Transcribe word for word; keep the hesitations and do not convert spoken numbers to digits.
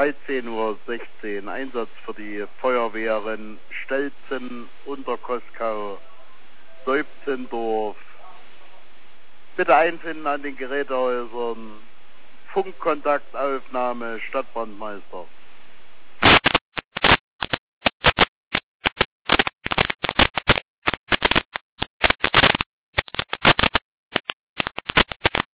dreizehn Uhr sechzehn, Einsatz für die Feuerwehren Stelzen, Unterkoskau, Seubzendorf. Bitte einfinden an den Gerätehäusern. Funkkontaktaufnahme, Stadtbrandmeister.